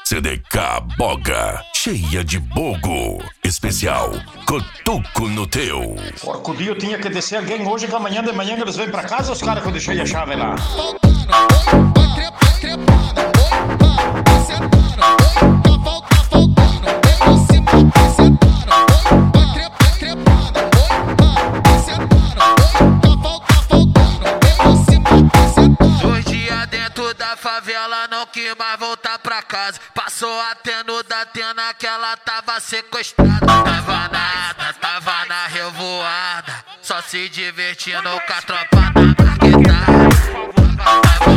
CDK Boga, cheia de bogo. Especial Cotoco no Teu. Porco dia eu tinha que descer alguém hoje, que amanhã de manhã eles vêm pra casa, os caras que eu deixei a chave lá. Favela não quis mais voltar pra casa. Passou até no Datena que ela tava sequestrada. Tava nada, tava na revoada, só se divertindo com a tropa da marquetada.